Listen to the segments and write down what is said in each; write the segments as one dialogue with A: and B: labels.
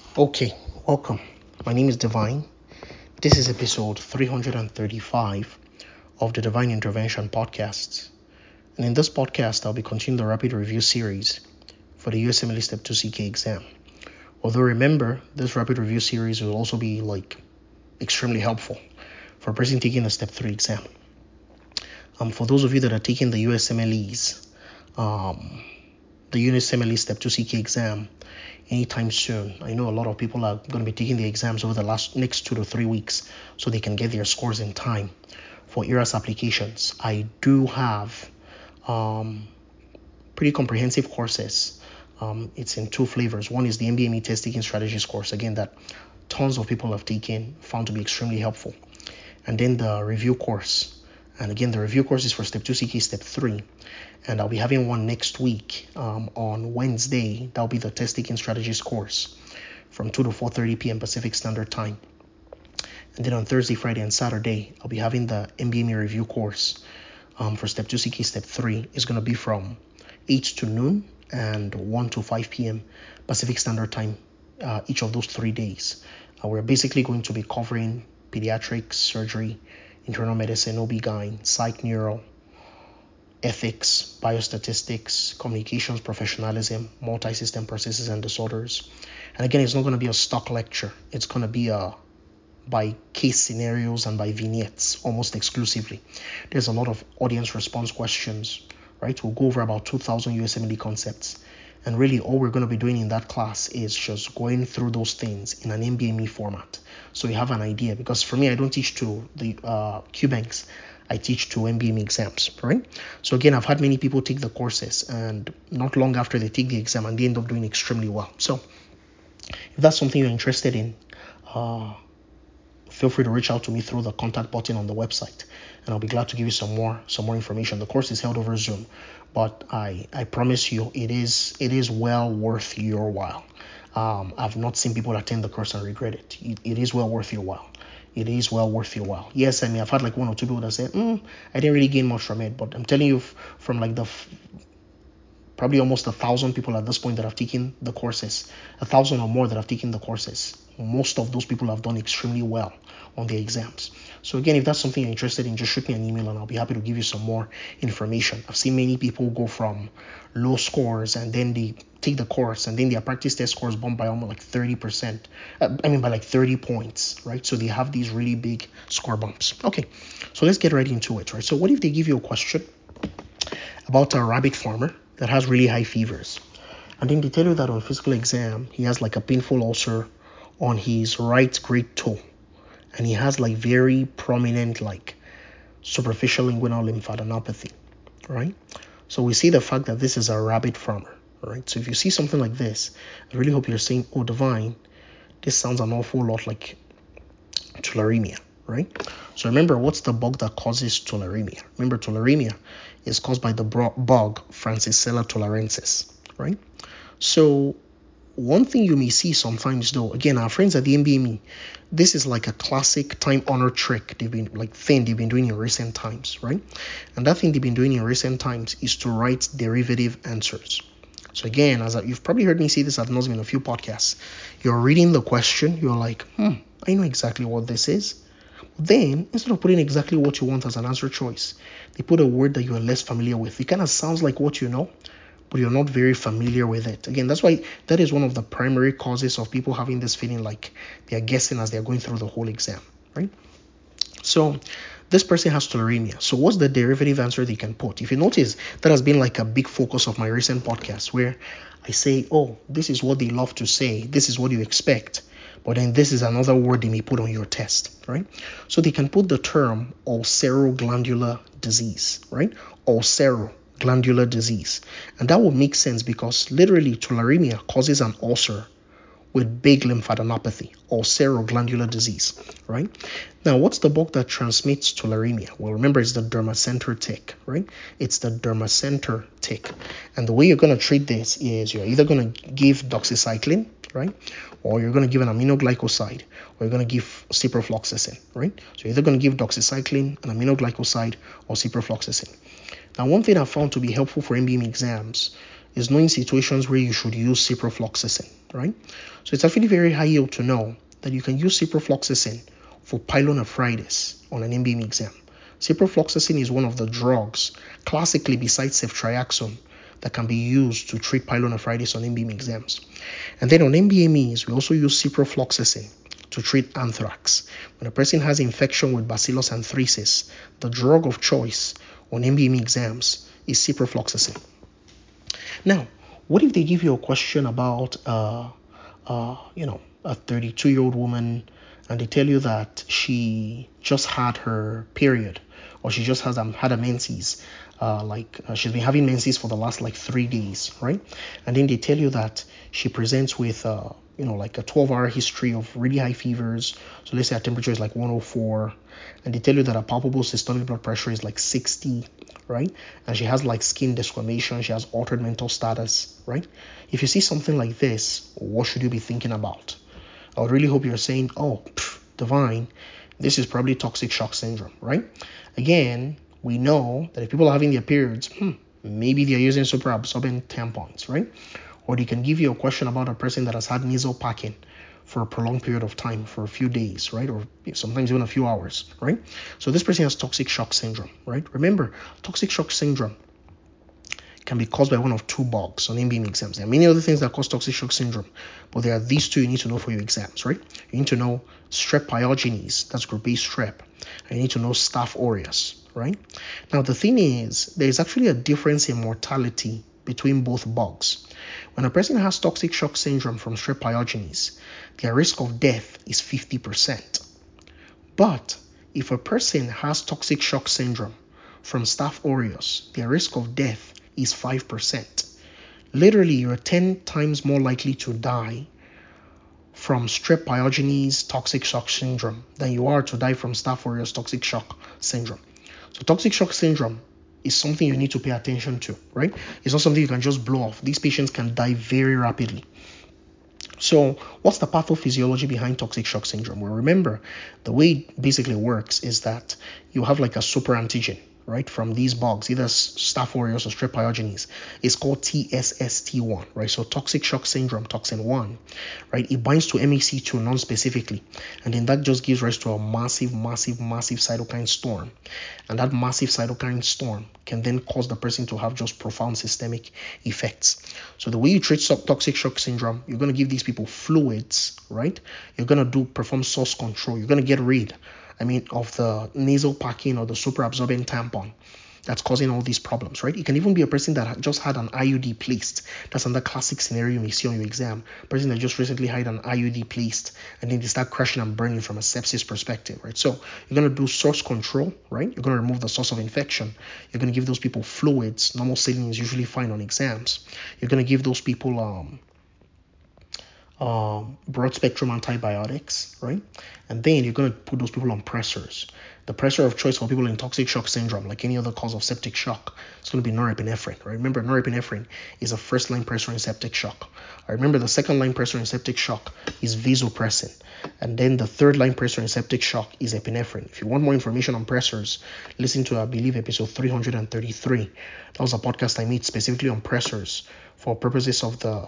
A: Okay, welcome. My name is Divine. This is episode 335 of the Divine Intervention Podcast. And in this podcast, I'll be continuing the rapid review series for the USMLE Step 2 CK exam. Although remember, this rapid review series will also be extremely helpful for a person taking the Step 3 exam. For those of you that are taking the USMLEs, the USMLE Step 2 CK exam anytime soon. I know a lot of people are going to be taking the exams over the next 2 to 3 weeks so they can get their scores in time for ERAS applications. I do have pretty comprehensive courses. It's in two flavors. One is the MBME test taking strategies course, again, that tons of people have taken, found to be extremely helpful. And then the review course. And again, the review course is for Step 2 CK, Step 3. And I'll be having one next week on Wednesday. That'll be the test taking strategies course from 2 to 4:30 p.m. Pacific Standard Time. And then on Thursday, Friday, and Saturday, I'll be having the MBME review course for Step 2 CK, Step 3. It's going to be from 8 to noon and 1 to 5 p.m. Pacific Standard Time each of those 3 days. We're basically going to be covering pediatrics, surgery, internal medicine, OB-GYN, psych, neuro, ethics, biostatistics, communications, professionalism, multi-system processes and disorders. And again, it's not going to be a stock lecture. It's going to be by case scenarios and by vignettes almost exclusively. There's a lot of audience response questions, right? We'll go over about 2,000 USMLE concepts. And really all we're going to be doing in that class is just going through those things in an MBME format. So you have an idea, because for me, I don't teach to the QBanks. I teach to MBME exams, right? So again, I've had many people take the courses and not long after they take the exam and they end up doing extremely well. So if that's something you're interested in, feel free to reach out to me through the contact button on the website, and I'll be glad to give you some more information. The course is held over Zoom, but I promise you it is well worth your while. I've not seen people attend the course and regret it. It is well worth your while. It is well worth your while. Yes, I mean, I've had one or two people that said, I didn't really gain much from it, but I'm telling you, from probably almost 1,000 people at this point that have taken the courses, 1,000 or more that have taken the courses, most of those people have done extremely well on their exams. So again, if that's something you're interested in, just shoot me an email and I'll be happy to give you some more information. I've seen many people go from low scores and then they take the course and then their practice test scores bump by almost 30%. By 30 points, right? So they have these really big score bumps. Okay, so let's get right into it, right? So what if they give you a question about a rabbit farmer that has really high fevers, and then they tell you that on physical exam he has a painful ulcer on his right great toe, and he has very prominent superficial inguinal lymphadenopathy, right? So we see the fact that this is a rabbit farmer, right? So if you see something like this, I really hope you're saying, oh, Divine, this sounds an awful lot like tularemia, right? So remember, what's the bug that causes tularemia? Remember, tularemia is caused by the bug Francisella tularensis, right? So one thing you may see sometimes, though, again, our friends at the MBME, this is a classic time-honored trick they've been doing in recent times, right? And that thing they've been doing in recent times is to write derivative answers. So again, you've probably heard me say this ad nauseum in a few podcasts. You're reading the question, you're like, I know exactly what this is. Then, instead of putting exactly what you want as an answer choice, they put a word that you are less familiar with. It kind of sounds like what you know, but you're not very familiar with it. Again, that's why that is one of the primary causes of people having this feeling like they're guessing as they're going through the whole exam, right? So this person has tularemia. So what's the derivative answer they can put? If you notice, that has been a big focus of my recent podcast, where I say, oh, this is what they love to say. This is what you expect. But then this is another word they may put on your test, right? So they can put the term ulceroglandular disease, right? Ulceroglandular disease. And that will make sense because literally tularemia causes an ulcer with big lymphadenopathy, ulceroglandular disease, right? Now, what's the bug that transmits tularemia? Well, remember, it's the dermacenter tick, right? It's the dermacenter tick. And the way you're going to treat this is you're either going to give doxycycline, right? Or you're going to give an aminoglycoside, or you're going to give ciprofloxacin, right? So you're either going to give doxycycline, an aminoglycoside, or ciprofloxacin. Now, one thing I found to be helpful for MBME exams is knowing situations where you should use ciprofloxacin, right? So it's actually very high yield to know that you can use ciprofloxacin for pyelonephritis on an MBM exam. Ciprofloxacin is one of the drugs, classically besides ceftriaxone, that can be used to treat pyelonephritis on MBM exams. And then on MBMEs, we also use ciprofloxacin to treat anthrax. When a person has infection with Bacillus anthracis, the drug of choice on MBME exams is ciprofloxacin. Now, what if they give you a question about, a 32-year-old woman, and they tell you that she just had her period, or she just had a menses, she's been having menses for the last 3 days, right? And then they tell you that she presents with a 12-hour history of really high fevers. So let's say her temperature is 104, and they tell you that her palpable systolic blood pressure is 60, right? And she has skin desquamation, she has altered mental status, right? If you see something like this, what should you be thinking about? I would really hope you're saying, oh, divine, this is probably toxic shock syndrome, right? Again, we know that if people are having their periods, maybe they're using super absorbent tampons, right? Or they can give you a question about a person that has had nasal packing for a prolonged period of time, for a few days, right? Or sometimes even a few hours, right? So this person has toxic shock syndrome, right? Remember, toxic shock syndrome can be caused by one of two bugs on MBM exams. There are many other things that cause toxic shock syndrome, but there are these two you need to know for your exams, right? You need to know Strep pyogenes, that's group A strep, and you need to know Staph aureus, right? Now the thing is, there is actually a difference in mortality between both bugs. When a person has toxic shock syndrome from Strep pyogenes, their risk of death is 50%. But if a person has toxic shock syndrome from Staph aureus, their risk of death is 5%. Literally, you're 10 times more likely to die from Strep pyogenes toxic shock syndrome than you are to die from Staph aureus toxic shock syndrome. So toxic shock syndrome is something you need to pay attention to, right? It's not something you can just blow off. These patients can die very rapidly. So what's the pathophysiology behind toxic shock syndrome? Well, remember, the way it basically works is that you have a super antigen, right, from these bugs, either Staph aureus or Strep pyogenes. It's called TSST1, right? So toxic shock syndrome, toxin 1, right? It binds to MAC2 non-specifically, and then that just gives rise to a massive cytokine storm. And that massive cytokine storm can then cause the person to have just profound systemic effects. So the way you treat toxic shock syndrome, you're going to give these people fluids, right? You're going to perform source control. You're going to get rid of the nasal packing or the super absorbent tampon that's causing all these problems, right? It can even be a person that just had an IUD placed. That's another classic scenario you may see on your exam. A person that just recently had an IUD placed, and then they start crashing and burning from a sepsis perspective, right? So you're going to do source control, right? You're going to remove the source of infection. You're going to give those people fluids. Normal saline is usually fine on exams. You're going to give those people broad spectrum antibiotics, right? And then you're going to put those people on pressors. The pressor of choice for people in toxic shock syndrome, like any other cause of septic shock, it's going to be norepinephrine, right? Remember, norepinephrine is a first-line pressor in septic shock. I remember the second-line pressor in septic shock is vasopressin, and then the third-line pressor in septic shock is epinephrine. If you want more information on pressors, listen to, I believe, episode 333. That was a podcast I made specifically on pressors for purposes of the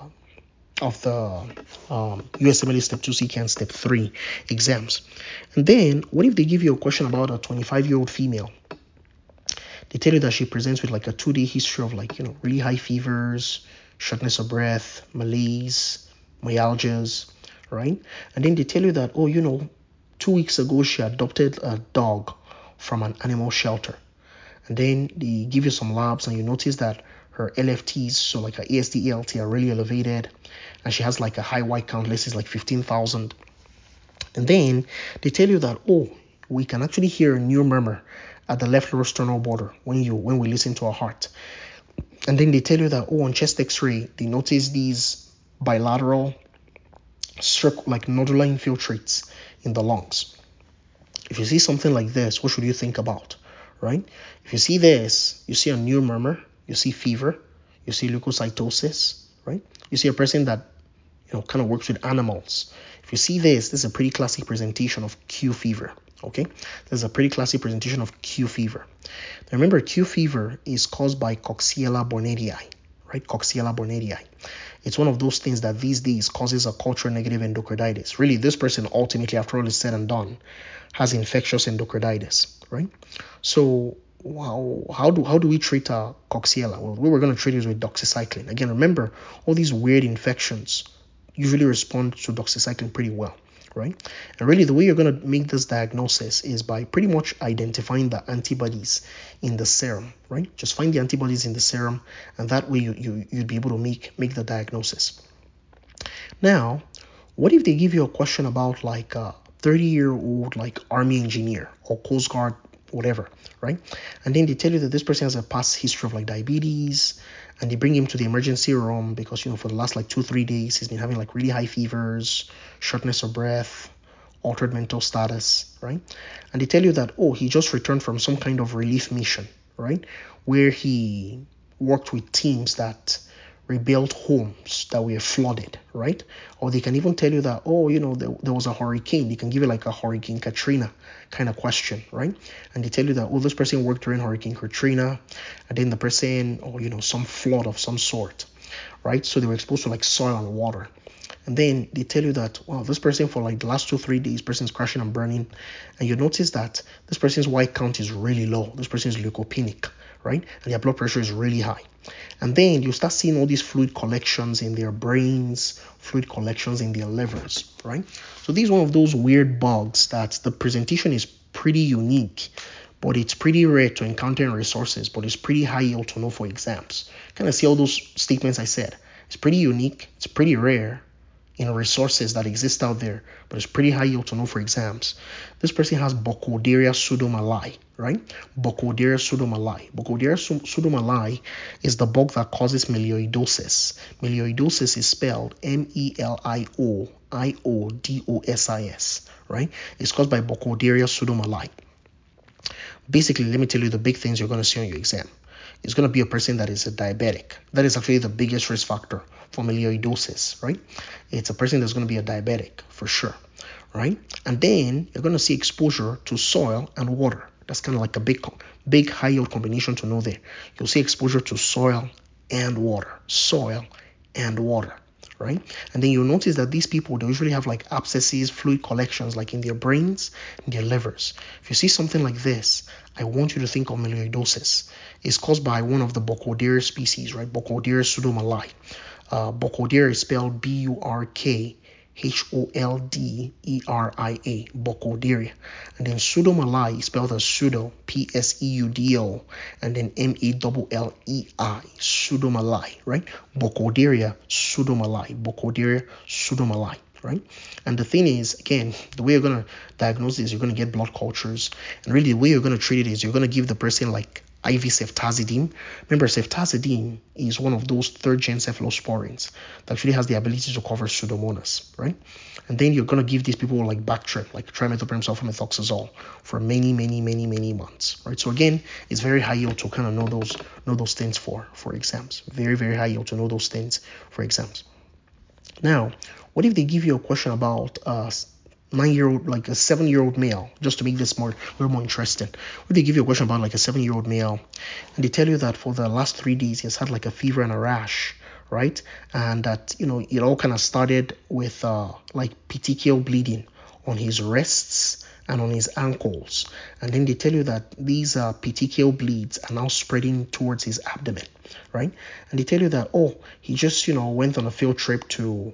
A: USMLE Step 2 CCAN Step 3 exams. And then, what if they give you a question about a 25-year-old female? They tell you that she presents with a 2-day history of really high fevers, shortness of breath, malaise, myalgias, right? And then they tell you that, 2 weeks ago she adopted a dog from an animal shelter. And then they give you some labs and you notice that her LFTs, so her AST, ALT are really elevated, and she has a high white count, let's say 15,000. And then they tell you that, we can actually hear a new murmur at the left lower sternal border when we listen to our heart. And then they tell you that, on chest x-ray, they notice these bilateral nodular infiltrates in the lungs. If you see something like this, what should you think about, right? If you see this, you see a new murmur, you see fever, you see leukocytosis, right? You see a person that, kind of works with animals. If you see this is a pretty classic presentation of Q fever, okay? This is a pretty classic presentation of Q fever. Now remember, Q fever is caused by Coxiella burnetii, right? Coxiella burnetii. It's one of those things that these days causes a cultural negative endocarditis. Really, this person ultimately, after all is said and done, has infectious endocarditis, right? So how do we treat Coxiella? Well, we were going to treat it with doxycycline. Again, remember, all these weird infections usually respond to doxycycline pretty well, right? And really, the way you're going to make this diagnosis is by pretty much identifying the antibodies in the serum, right? Just find the antibodies in the serum, and that way you'd be able to make the diagnosis. Now, what if they give you a question about like a 30-year-old like Army engineer or Coast Guard, whatever, right? And then they tell you that this person has a past history of like diabetes, and they bring him to the emergency room because, for the last like 2-3 days, he's been having like really high fevers, shortness of breath, altered mental status, right? And they tell you that, oh, he just returned from some kind of relief mission, right? Where he worked with teams that rebuilt homes that were flooded, right? Or they can even tell you that, oh, there was a hurricane. They can give you like a Hurricane Katrina kind of question, right? And they tell you that, oh, this person worked during Hurricane Katrina, and then the person, or some flood of some sort, right? So they were exposed to like soil and water. And then they tell you that, wow, this person for like the last 2-3 days, person's crashing and burning. And you notice that this person's white count is really low. This person is leukopenic, right? And their blood pressure is really high. And then you start seeing all these fluid collections in their brains, fluid collections in their livers, right? So this is one of those weird bugs that the presentation is pretty unique, but it's pretty rare to encounter in resources, but it's pretty high yield to know for exams. Kind of see all those statements I said. It's pretty unique, it's pretty rare in resources that exist out there, but it's pretty high yield to know for exams. This person has Burkholderia pseudomallei, right? Burkholderia pseudomallei. Burkholderia pseudomallei is the bug that causes melioidosis. Melioidosis is spelled Melioidosis, right? It's caused by Burkholderia pseudomallei. Basically, let me tell you the big things you're going to see on your exam. It's going to be a person that is a diabetic. That is actually the biggest risk factor for melioidosis, right? It's a person that's going to be a diabetic for sure, right? And then you're going to see exposure to soil and water. That's kind of like a big high yield combination to know there. You'll see exposure to soil and water, right? And then you'll notice that these people, they usually have like abscesses, fluid collections, like in their brains, in their livers. If you see something like this, I want you to think of melioidosis. It's caused by one of the Burkholderia species, right? Burkholderia pseudomallei. Burkholderia is spelled Burkholderia, Burkholderia. And then pseudomallei is spelled as pseudo, Pseudo, and then Mallei, pseudomallei, right? Burkholderia pseudomallei, right? And the thing is, again, the way you're going to diagnose this, you're going to get blood cultures. And really, the way you're going to treat it is you're going to give the person like IV ceftazidime. Remember, ceftazidime is one of those third-gen cephalosporins that actually has the ability to cover Pseudomonas, right? And then you're going to give these people like Bactrim, like trimethoprim sulfamethoxazole for many months, right? So again, it's very high yield to kind of know those things for exams. Very, very high yield to know those things for exams. Now, what if they give you a question about 9-year-old, like a 7-year-old male, just to make this a little more interesting? What if they give you a question about like a 7-year-old male, and they tell you that for the last 3 days he has had like a fever and a rash, right? And that, it all kind of started with like petechial bleeding on his wrists and on his ankles. And then they tell you that these petechial bleeds are now spreading towards his abdomen, right? And they tell you that, oh, he just, went on a field trip to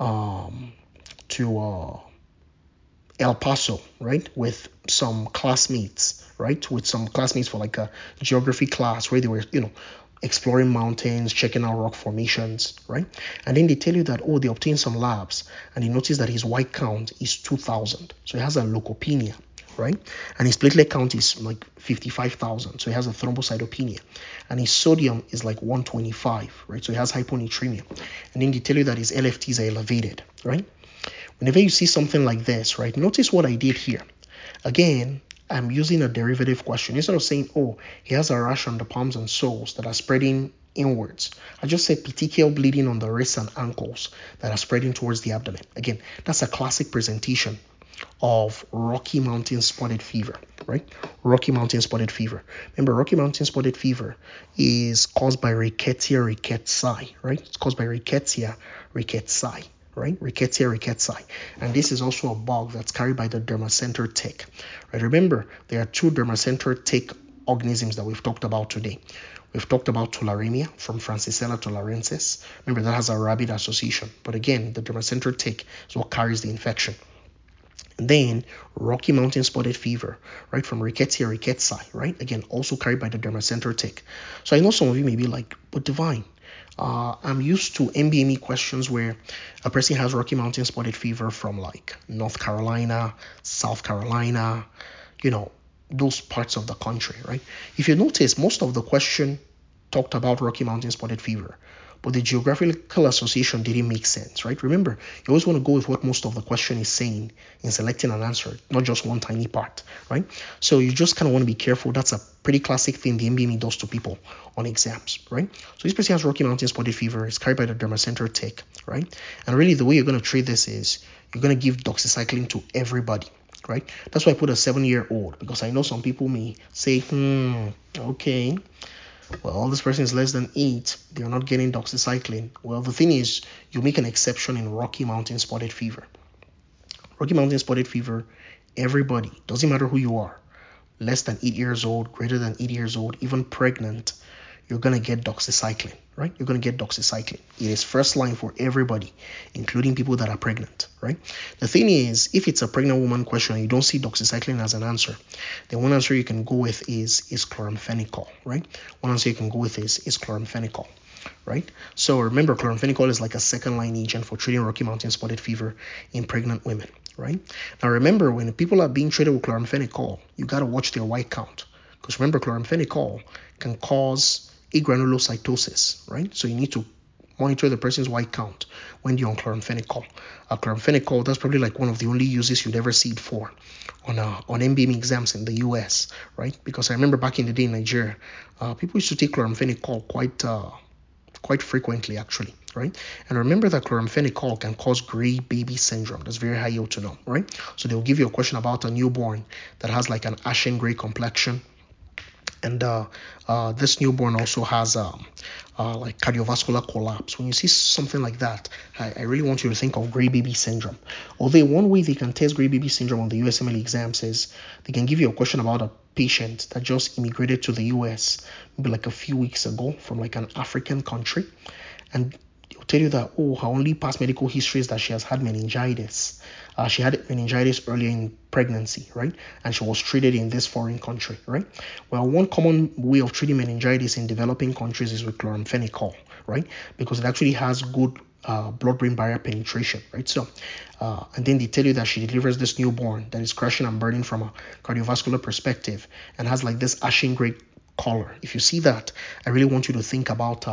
A: El Paso, right, with some classmates, right, for like a geography class where they were, exploring mountains, checking out rock formations, right? And then they tell you that, oh, they obtained some labs, and they notice that his white count is 2,000. So he has a leukopenia, right? And his platelet count is like 55,000. So he has a thrombocytopenia. And his sodium is like 125, right? So he has hyponatremia. And then they tell you that his LFTs are elevated, right? Whenever you see something like this, right, notice what I did here. Again, I'm using a derivative question. Instead of saying, oh, he has a rash on the palms and soles that are spreading inwards, I just said petechial bleeding on the wrists and ankles that are spreading towards the abdomen. Again, that's a classic presentation of Rocky Mountain spotted fever, right? Rocky Mountain spotted fever. Remember, Rocky Mountain spotted fever is caused by Rickettsia rickettsii, right? It's caused by Rickettsia rickettsii, right? Rickettsia rickettsii. And this is also a bug that's carried by the dermacentor tick, right? Remember, there are two dermacentor tick organisms that we've talked about today. We've talked about tularemia from Francisella tularensis. Remember, that has a rabbit association. But again, the dermacentor tick is what carries the infection. And then Rocky Mountain spotted fever, right, from Rickettsia rickettsii, right? Again, also carried by the dermacentor tick. So I know some of you may be like, but Divine, I'm used to MBME questions where a person has Rocky Mountain spotted fever from like North Carolina, South Carolina, those parts of the country, right? If you notice, most of the question talked about Rocky Mountain spotted fever, but the geographical association didn't make sense, right? Remember, you always want to go with what most of the question is saying in selecting an answer, not just one tiny part, right? So you just kind of want to be careful. That's a pretty classic thing the MBME does to people on exams, right? So this person has Rocky Mountain spotted fever. It's carried by the dermacentor tick, right? And really the way you're going to treat this is you're going to give doxycycline to everybody, right? That's why I put a 7-year-old, because I know some people may say, okay, well, this person is less than 8, they're not getting doxycycline. Well, the thing is, you make an exception in Rocky Mountain spotted fever. Rocky Mountain spotted fever, everybody, doesn't matter who you are, less than 8 years old, greater than 8 years old, even pregnant, you're going to get doxycycline, right? You're going to get doxycycline. It is first line for everybody, including people that are pregnant, right? The thing is, if it's a pregnant woman question and you don't see doxycycline as an answer, then one answer you can go with is chloramphenicol, right? One answer you can go with is chloramphenicol, right? So remember, chloramphenicol is like a second-line agent for treating Rocky Mountain spotted fever in pregnant women, right? Now remember, when people are being treated with chloramphenicol, you got to watch their white count, because remember, chloramphenicol can cause agranulocytosis, right? So you need to monitor the person's white count when you're on chloramphenicol. Chloramphenicol, that's probably like one of the only uses you'd ever see it for on MBME exams in the US, right? Because I remember back in the day in Nigeria, people used to take chloramphenicol quite frequently, actually, right? And remember that chloramphenicol can cause gray baby syndrome. That's very high yield to know, right? So they'll give you a question about a newborn that has like an ashen gray complexion. And this newborn also has like cardiovascular collapse. When you see something like that, I really want you to think of gray baby syndrome. Although one way they can test gray baby syndrome on the USMLE exams is they can give you a question about a patient that just immigrated to the US maybe like a few weeks ago from like an African country, and they'll tell you that, her only past medical history is that she has had meningitis. She had meningitis earlier in pregnancy, right? And she was treated in this foreign country, right? Well, one common way of treating meningitis in developing countries is with chloramphenicol, right? Because it actually has good blood-brain barrier penetration, right? So, and then they tell you that she delivers this newborn that is crashing and burning from a cardiovascular perspective and has like this ashen gray color. If you see that, I really want you to think about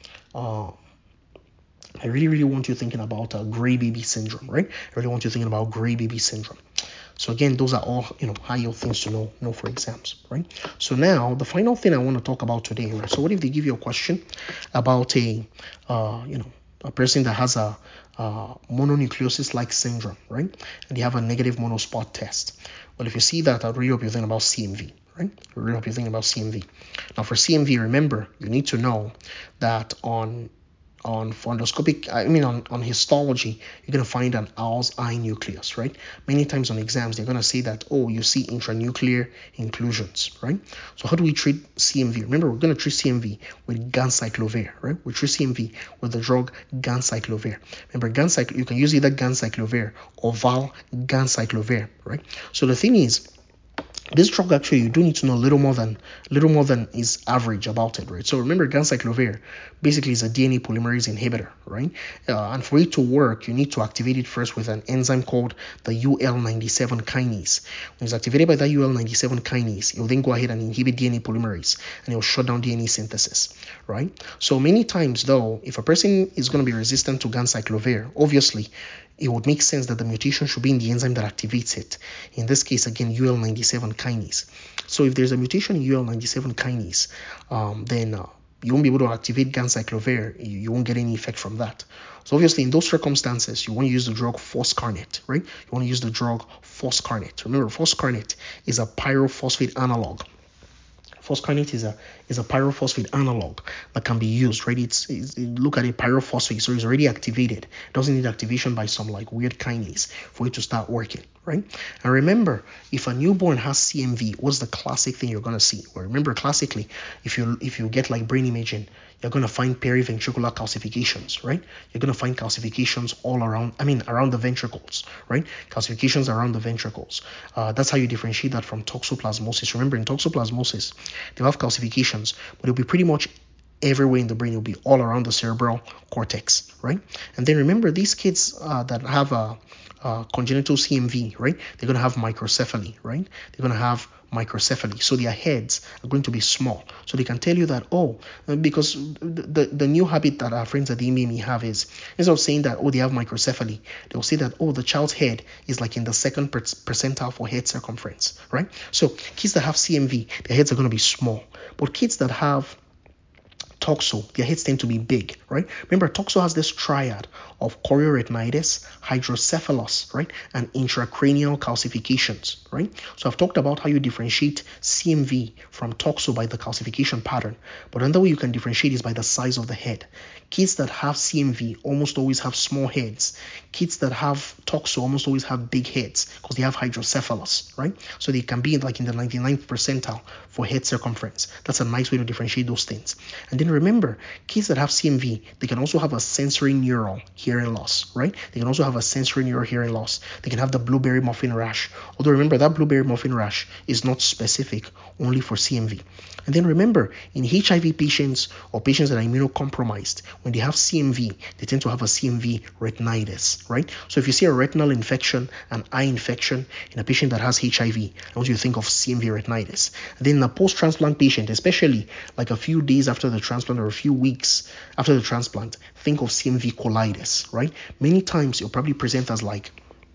A: I really want you thinking about gray baby syndrome, right? I really want you thinking about gray baby syndrome. So again, those are all high yield things to know for exams, right? So now the final thing I want to talk about today, right? So what if they give you a question about a person that has a mononucleosis-like syndrome, right? And they have a negative monospot test. Well, if you see that, I'd really hope you're thinking about CMV, right? I really hope you're thinking about CMV. Now for CMV, remember, you need to know that on fundoscopic, on histology, you're going to find an owl's eye nucleus, right? Many times on exams, they're going to say that, you see intranuclear inclusions, right? So how do we treat CMV? Remember, we're going to treat CMV with ganciclovir, right? We treat CMV with the drug ganciclovir. Remember, you can use either ganciclovir or valganciclovir, right? So the thing is, this drug, actually, you do need to know a little more than is average about it, right? So remember, ganciclovir basically is a DNA polymerase inhibitor, right? And for it to work, you need to activate it first with an enzyme called the UL97 kinase. When it's activated by that UL97 kinase, it will then go ahead and inhibit DNA polymerase, and it will shut down DNA synthesis, right? So many times, though, if a person is going to be resistant to ganciclovir, obviously, it would make sense that the mutation should be in the enzyme that activates it. In this case, again, UL97 kinase. So if there's a mutation in UL97 kinase, then you won't be able to activate ganciclovir. You won't get any effect from that. So obviously, in those circumstances, you want to use the drug foscarnet, right? You want to use the drug foscarnet. Remember, foscarnet is a pyrophosphate analog. Foscarnet is a pyrophosphate analog that can be used, right? Look at a pyrophosphate, so it's already activated. It doesn't need activation by some like weird kinase for it to start working, right? And remember, if a newborn has CMV, what's the classic thing you're gonna see? Well, remember, classically, if you get like brain imaging, you're gonna find periventricular calcifications, right? You're gonna find calcifications all around. Around the ventricles, right? Calcifications around the ventricles. That's how you differentiate that from toxoplasmosis. Remember, in toxoplasmosis, they'll have calcifications, but it'll be pretty much everywhere in the brain. It'll be all around the cerebral cortex, right? And then remember, these kids that have congenital CMV, right? They're gonna have microcephaly, right? They're gonna have microcephaly, so their heads are going to be small, so they can tell you that, because the new habit that our friends at the MBME have is, instead of saying that, they have microcephaly, they'll say that, the child's head is like in the second percentile for head circumference, right? So kids that have CMV, their heads are going to be small, but kids that have toxo, their heads tend to be big, right? Remember, toxo has this triad of chorioretinitis, hydrocephalus, right, and intracranial calcifications, right? So I've talked about how you differentiate CMV from toxo by the calcification pattern, but another way you can differentiate is by the size of the head. Kids that have CMV almost always have small heads. Kids that have toxo almost always have big heads because they have hydrocephalus, right? So they can be like in the 99th percentile for head circumference. That's a nice way to differentiate those things. And then remember, kids that have CMV, they can also have a sensory neural hearing loss, right? They can also have a sensory neural hearing loss. They can have the blueberry muffin rash. Although remember, that blueberry muffin rash is not specific only for CMV. And then remember, in HIV patients or patients that are immunocompromised, when they have CMV, they tend to have a CMV retinitis, right? So if you see a retinal infection, an eye infection in a patient that has HIV, I want you to think of CMV retinitis. And then in a post-transplant patient, especially like a few days after the transplant or a few weeks after the transplant, think of CMV colitis, right? Many times it'll probably present as like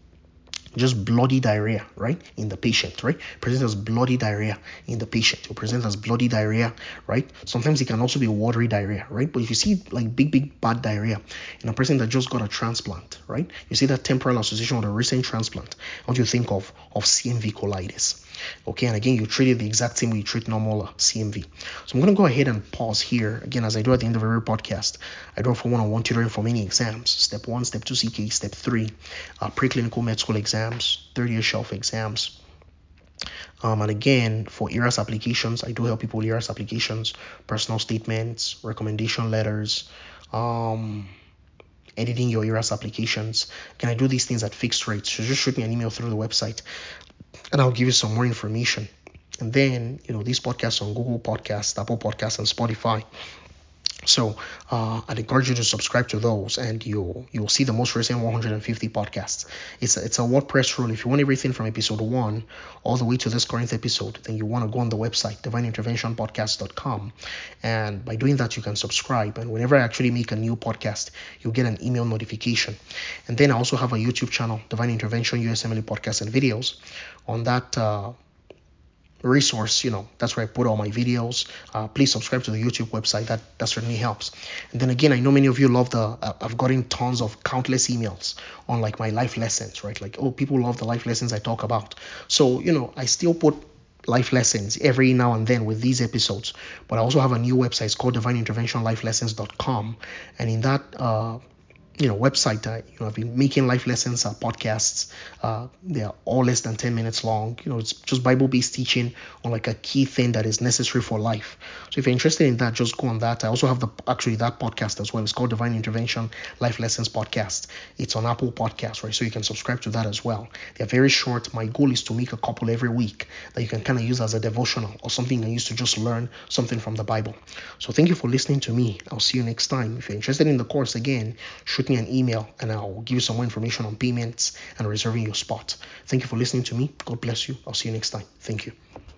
A: just bloody diarrhea, right, in the patient, right? Present as bloody diarrhea in the patient. It'll present as bloody diarrhea, right? Sometimes it can also be watery diarrhea, right? But if you see like big bad diarrhea in a person that just got a transplant, right? You see that temporal association with a recent transplant. What do you think of CMV colitis? Okay, and again, you treat it the exact same way you treat normal CMV. So I'm going to go ahead and pause here. Again, as I do at the end of every podcast, I do offer one-on-one tutoring for many exams. Step 1, Step 2 CK, Step 3 preclinical med school exams, 30-year shelf exams. And again, for ERAS applications, I do help people with ERAS applications, personal statements, recommendation letters, editing your ERAS applications. Can I do these things at fixed rates? So just shoot me an email through the website and I'll give you some more information. And then, these podcasts on Google Podcasts, Apple Podcasts, and Spotify. So I'd encourage you to subscribe to those, and you'll see the most recent 150 podcasts. It's a WordPress rule. If you want everything from episode 1 all the way to this current episode, then you want to go on the website, divineinterventionpodcast.com. And by doing that, you can subscribe. And whenever I actually make a new podcast, you'll get an email notification. And then I also have a YouTube channel, Divine Intervention USMLE Podcasts and Videos. On that resource, that's where I put all my videos. Please subscribe to the YouTube website. That certainly helps. And then again, I know many of you love I've gotten tons of countless emails on like my life lessons, right? Like, people love the life lessons I talk about. So, I still put life lessons every now and then with these episodes, but I also have a new website. It's called divineinterventionlifelessons.com. And in that website, I've been making life lessons podcasts. They are all less than 10 minutes long. It's just Bible-based teaching on like a key thing that is necessary for life. So if you're interested in that, just go on that. I also have that podcast as well. It's called Divine Intervention Life Lessons Podcast. It's on Apple Podcasts, right? So you can subscribe to that as well. They're very short. My goal is to make a couple every week that you can kind of use as a devotional or something you can use to just learn something from the Bible. So thank you for listening to me. I'll see you next time. If you're interested in the course, again, shoot me an email and I'll give you some more information on payments and reserving your spot. Thank you for listening to me. God bless you. I'll see you next time. Thank you.